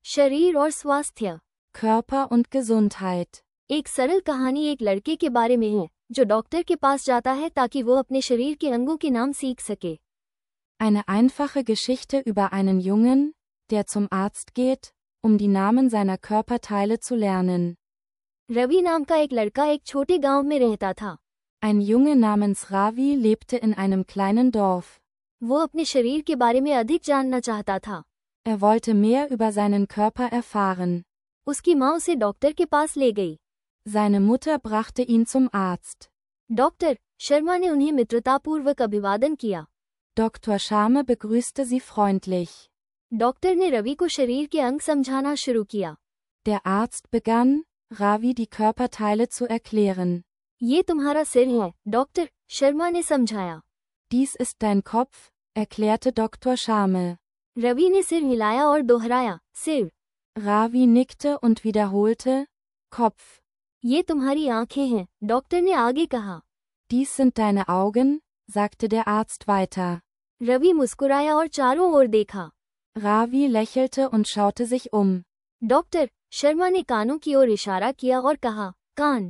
शरीर और स्वास्थ्य। Körper und Gesundheit. एक सरल कहानी एक लड़के के बारे में है जो डॉक्टर के पास जाता है ताकि वो अपने शरीर के अंगों के नाम सीख सके। Eine einfache Geschichte über einen Jungen, der zum Arzt geht, um die Namen seiner Körperteile zu lernen. Ravi नाम का एक लड़का एक छोटे गांव में रहता था। Ein Junge namens Ravi lebte in einem kleinen Dorf. वो अपने शरीर के बारे में अधिक जानना चाहता था। Er wollte mehr über seinen Körper erfahren. उसकी माँ उसे डॉक्टर के पास ले गई। Seine Mutter brachte ihn zum Arzt. Doctor Sharma ने उन्हें मित्रतापूर्वक अभिवादन किया। Dr. Schame begrüßte sie freundlich. Doctor ने रवि को शरीर के अंग समझाना शुरू किया। Der Arzt begann, Ravi die Körperteile zu erklären. ये तुम्हारा सिर है, डॉक्टर शर्मा ने समझाया। Dies ist dein Kopf, erklärte Dr. Schame. Ravi ने सिर हिलाया और दोहराया, सिर। Ravi nickte und wiederholte, Kopf. ये तुम्हारी आंखें हैं, डॉक्टर ने आगे कहा। Dies sind deine Augen, sagte der Arzt weiter. Ravi मुस्कुराया और चारों ओर देखा। Ravi lächelte und schaute sich um. Doctor Sharma ने कानों की ओर इशारा किया और कहा, कान।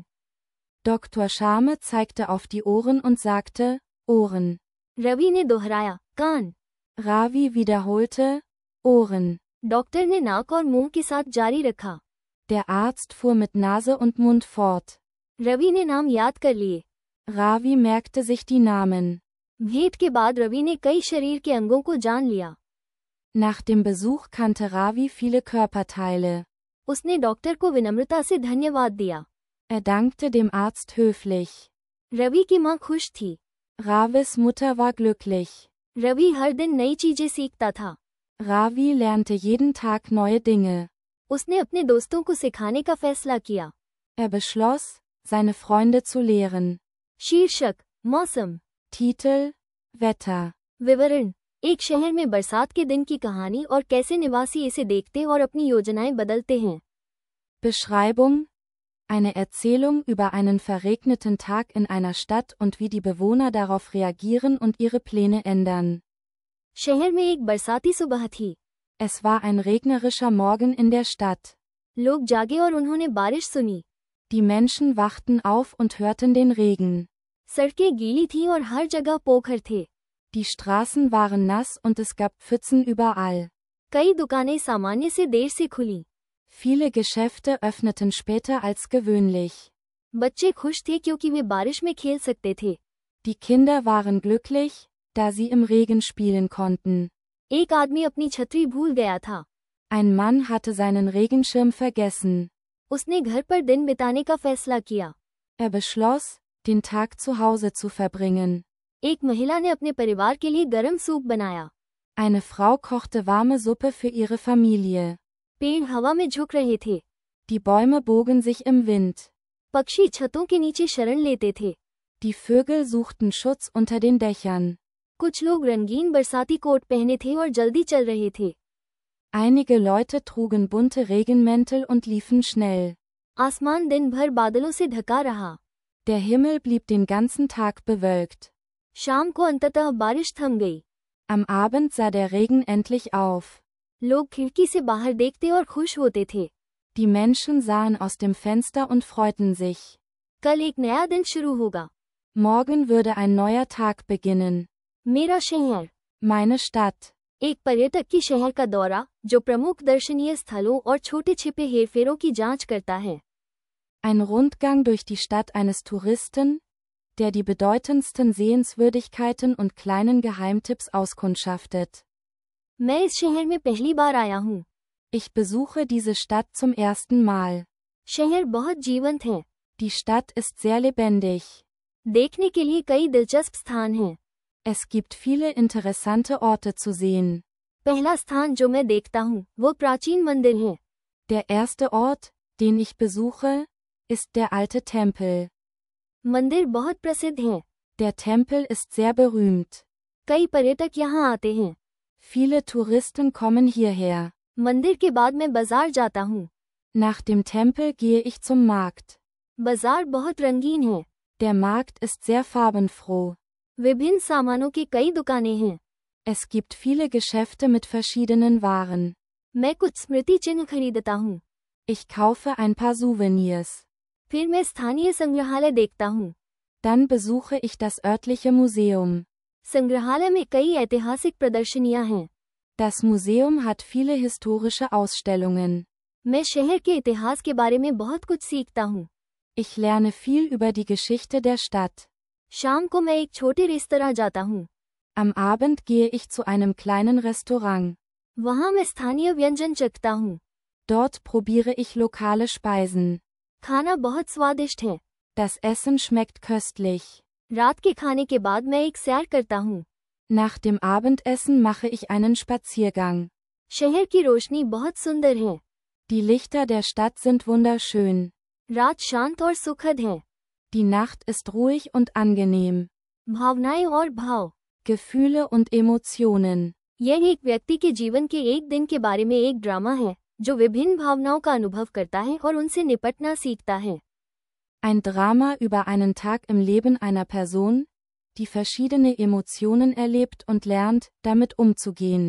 Dr. Schame zeigte auf die Ohren und sagte, Ohren. Ravi ने दोहराया, कान। Ravi wiederholte, Ohren. डॉक्टर ने नाक और मुंह के साथ जारी रखा। Der Arzt fuhr mit Nase und Mund fort. Ravi ने नाम याद कर लिए। Ravi merkte sich die Namen. भेंट के बाद रवि ने कई शरीर के अंगों को जान लिया। Nach dem Besuch kannte Ravi viele Körperteile. उसने डॉक्टर को विनम्रता से धन्यवाद दिया। Er dankte dem Arzt höflich. Ravi की माँ खुश थी। Ravis Mutter war glücklich. Ravi हर दिन नई चीजें सीखता था। Ravi lernte jeden Tag neue Dinge. उसने अपने दोस्तों को सिखाने का फैसला किया। Er beschloss, seine Freunde zu lehren. शीर्षक मौसम। Titel, Wetter. विवरण एक शहर में बरसात के दिन की कहानी और कैसे निवासी इसे देखते और अपनी योजनाएं बदलते हैं। Beschreibung: Eine Erzählung über einen verregneten Tag in einer Stadt und wie die Bewohner darauf reagieren und ihre Pläne ändern. शहर में एक बरसाती सुबह थी। Es war ein regnerischer Morgen in der Stadt. लोग जागे और उन्होंने बारिश सुनी। Die Menschen wachten auf und hörten den Regen. सड़कें गीली थीं और हर जगह पोखर थे। Die Straßen waren nass und es gab Pfützen überall. कई दुकानें सामान्य से देर से खुली। Viele Geschäfte öffneten später als gewöhnlich. बच्चे खुश थे क्योंकि वे बारिश में खेल सकते थे। Die Kinder waren glücklich, da sie im Regen spielen konnten. एक आदमी अपनी छतरी भूल गया था। Ein Mann hatte seinen Regenschirm vergessen. उसने घर पर दिन बिताने का फैसला किया। Er beschloss, den Tag zu Hause zu verbringen. एक महिला ने अपने परिवार के लिए गरम सूप बनाया। Eine Frau kochte warme Suppe für ihre Familie. पेड़ हवा में झुक रहे थे। Die Bäume bogen sich im Wind. पक्षी छतों के नीचे शरण लेते थे। Die Vögel suchten Schutz unter den Dächern. कुछ लोग रंगीन बरसाती कोट पहने थे और जल्दी चल रहे थे। Einige Leute trugen bunte Regenmäntel und liefen schnell. आसमान दिन भर बादलों से ढका रहा। Der Himmel blieb den ganzen Tag bewölkt. शाम को अंततः बारिश थम गई। Am Abend sah der Regen endlich auf. लोग खिड़की से बाहर देखते और खुश होते थे। Die Menschen sahen aus dem Fenster und freuten sich. कल एक नया दिन शुरू होगा। Morgen würde ein neuer Tag beginnen. मेरा शहर, Meine Stadt. एक पर्यटक की शहर का दौरा जो प्रमुख दर्शनीय स्थलों और छोटे छिपे हेरफेरों की जांच करता है। Ein Rundgang durch die Stadt eines Touristen, der die bedeutendsten Sehenswürdigkeiten und kleinen Geheimtipps auskundschaftet. मैं इस शहर में पहली बार आया हूँ। Ich besuche diese Stadt zum ersten Mal. शहर बहुत जीवंत है। Die Stadt ist sehr lebendig. देखने के लिए कई दिलचस्प स्थान हैं। Es gibt viele interessante Orte zu sehen. पहला स्थान जो मैं देखता हूँ वो प्राचीन मंदिर है। Der erste Ort, den ich besuche, ist der alte Tempel. मंदिर बहुत प्रसिद्ध है। Der Tempel ist sehr berühmt. कई पर्यटक यहाँ आते हैं। Viele Touristen kommen hierher. मंदिर के बाद मैं बाजार जाता हूँ। Nach dem Tempel gehe ich zum Markt. बाजार बहुत रंगीन है। Der Markt ist sehr farbenfroh. विभिन्न सामानों की कई दुकानें हैं। Es gibt viele Geschäfte mit verschiedenen Waren. मैं कुछ स्मृति चिन्ह खरीदता हूँ। Ich kaufe ein paar Souvenirs. फिर मैं स्थानीय संग्रहालय देखता हूँ। Dann besuche ich das örtliche Museum. संग्रहालय में कई ऐतिहासिक प्रदर्शनियाँ हैं। Das Museum hat viele historische Ausstellungen. मैं शहर के इतिहास के बारे में बहुत कुछ सीखता हूँ। Ich lerne viel über die Geschichte der Stadt. शाम को मैं एक छोटे रेस्तरां जाता हूँ। Am Abend gehe ich zu einem kleinen Restaurant. वहाँ मैं स्थानीय व्यंजन चखता हूँ। Dort probiere ich lokale Speisen. खाना बहुत स्वादिष्ट है। Das Essen schmeckt köstlich. रात के खाने के बाद मैं एक सैर करता हूँ। Nach dem Abendessen mache ich einen Spaziergang. शहर की रोशनी बहुत सुंदर है। Die Lichter der Stadt sind wunderschön. रात शांत और सुखद है। Die Nacht ist ruhig und angenehm. भावनाएं और भाव। Gefühle und Emotionen. यह एक व्यक्ति के जीवन के एक दिन के बारे में एक ड्रामा है, जो विभिन्न भावनाओं का अनुभव करता है और उनसे निपटना सीखता है। Ein Drama über einen Tag im Leben einer Person, die verschiedene Emotionen erlebt und lernt, damit umzugehen.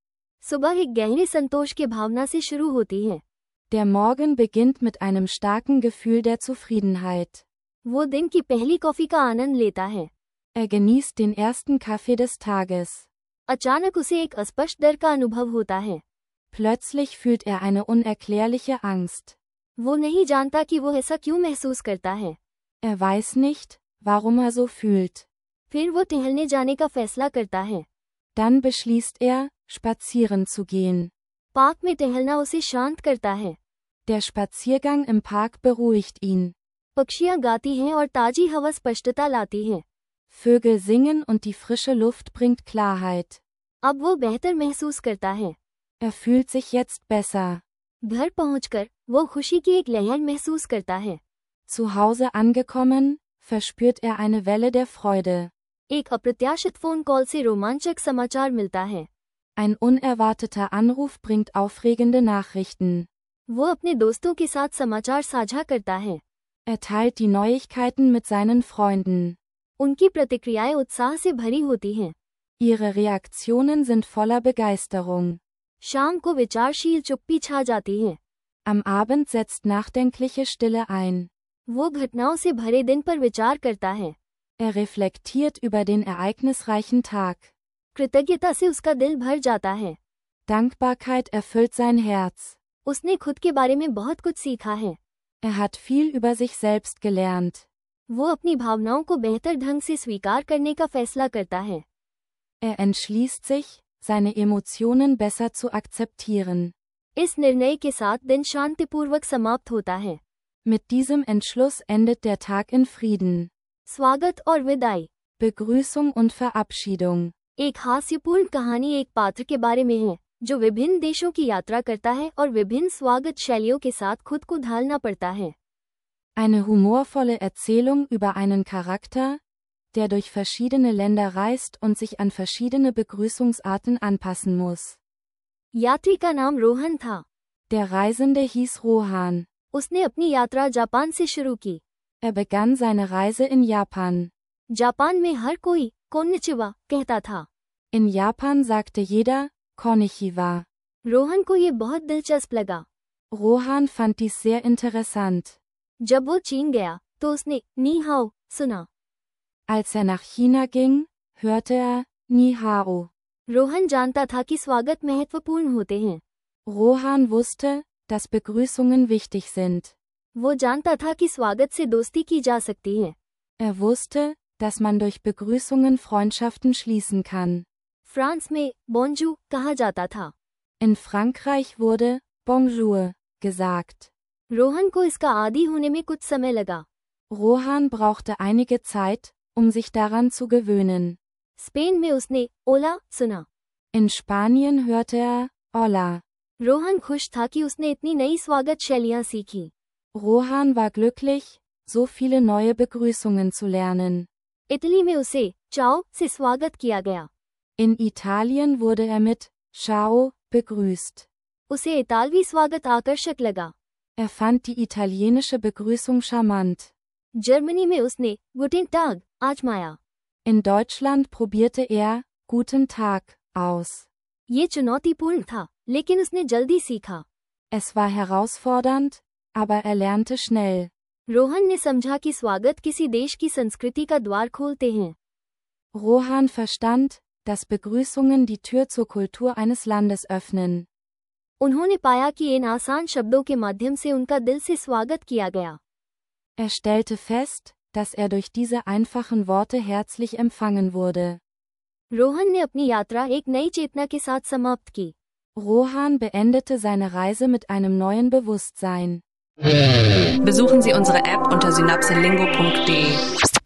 सुबह एक गहरे संतोष की भावना से शुरू होती है। Der Morgen beginnt mit einem starken Gefühl der Zufriedenheit. वो दिन की पहली कॉफी का आनंद लेता है। Er genießt den ersten Kaffee des Tages. अचानक उसे एक अस्पष्ट डर का अनुभव होता है। Plötzlich fühlt er eine unerklärliche Angst. वो नहीं जानता कि वो ऐसा क्यों महसूस करता है। Er weiß nicht, warum er so fühlt. फिर वो टहलने जाने का फैसला करता है। Dann beschließt er, spazieren zu gehen. Park में टहलना उसे शांत करता है। Der Spaziergang im Park beruhigt ihn. पक्षियाँ गाती हैं और ताजी हवा स्पष्टता लाती है। Vögel singen und die frische Luft bringt Klarheit. अब वो बेहतर महसूस करता है। Er fühlt sich jetzt besser. घर पहुंचकर वो खुशी की एक लहर महसूस करता है। Zu Hause angekommen, verspürt er eine Welle der Freude. एक अप्रत्याशित फोन कॉल से रोमांचक समाचार मिलता है। Ein unerwarteter Anruf bringt aufregende Nachrichten. वो अपने दोस्तों के साथ समाचार साझा करता है। Er teilt die Neuigkeiten mit seinen Freunden. उनकी प्रतिक्रियाएं उत्साह से भरी होती हैं। Ihre Reaktionen sind voller Begeisterung. शाम को विचारशील चुप्पी छा जाती है। Am Abend setzt nachdenkliche Stille ein. वो घटनाओं से भरे दिन पर विचार करता है। Er reflektiert über den ereignisreichen Tag. कृतज्ञता से उसका दिल भर जाता है। Dankbarkeit erfüllt sein Herz. उसने खुद के बारे में बहुत कुछ सीखा है। Er hat viel über sich selbst gelernt. वो अपनी भावनाओं को बेहतर ढंग से स्वीकार करने का फैसला करता है। Er entschließt sich, seine Emotionen besser zu akzeptieren. इस निर्णय के साथ दिन शांतिपूर्वक समाप्त होता है। Mit diesem Entschluss endet der Tag in Frieden. स्वागत और विदाई। Begrüßung und Verabschiedung. एक हास्यपूर्ण कहानी एक पात्र के बारे में है, जो विभिन्न देशों की यात्रा करता है और विभिन्न स्वागत शैलियों के साथ खुद को ढालना पड़ता है। Eine humorvolle Erzählung über einen Charakter, der durch verschiedene Länder reist und sich an verschiedene Begrüßungsarten anpassen muss. यात्री का नाम रोहन था। Der Reisende hieß Rohan. उसने अपनी यात्रा जापान से शुरू की। Er begann seine Reise in Japan. Japan में हर कोई कोन्निचिवा कहता था। In Japan sagte jeder Konnichiwa. Rohan को ये बहुत दिलचस्प लगा। Rohan fand dies sehr interessant. जब वो चीन गया तो उसने नी हाओ सुना। Als er nach China ging, hörte er Ni Hao. Rohan जानता था कि स्वागत महत्वपूर्ण होते हैं। Rohan wusste, dass Begrüßungen wichtig sind. वो जानता था कि स्वागत से दोस्ती की जा सकती है। Er wusste, dass man durch Begrüßungen Freundschaften schließen kann. France में बोंजू कहा जाता था। In Frankreich wurde Bonjour gesagt. Rohan को इसका आदी होने में कुछ समय लगा। Rohan brauchte einige Zeit, um sich daran zu gewöhnen. Spain में उसने ओला सुना। In Spanien hörte er Hola. Rohan खुश था कि उसने इतनी नई स्वागत शैलियाँ सीखी। Rohan war glücklich, so viele neue Begrüßungen zu lernen. Italy में उसे चाओ से स्वागत किया गया। In Italien wurde er mit Ciao begrüßt. उसे इतालवी स्वागत आकर्षक लगा। Er fand die italienische Begrüßung charmant. Germany में उसने गुटेन टाग आजमाया। In Deutschland probierte er Guten Tag aus. ये चुनौतीपूर्ण था, लेकिन उसने जल्दी सीखा। Es war herausfordernd, aber er lernte schnell. Rohan ने समझा कि स्वागत किसी देश की संस्कृति का द्वार खोलते हैं। Rohan verstand, dass Begrüßungen die Tür zur Kultur eines Landes öffnen. उन्होंने पाया कि इन आसान शब्दों के माध्यम से उनका दिल से स्वागत किया गया। Er stellte fest, dass er durch diese einfachen Worte herzlich empfangen wurde. Rohan ने अपनी यात्रा एक नई चेतना के साथ समाप्त की। Rohan beendete seine Reise mit einem neuen Bewusstsein. Besuchen Sie unsere App unter synapselingo.de.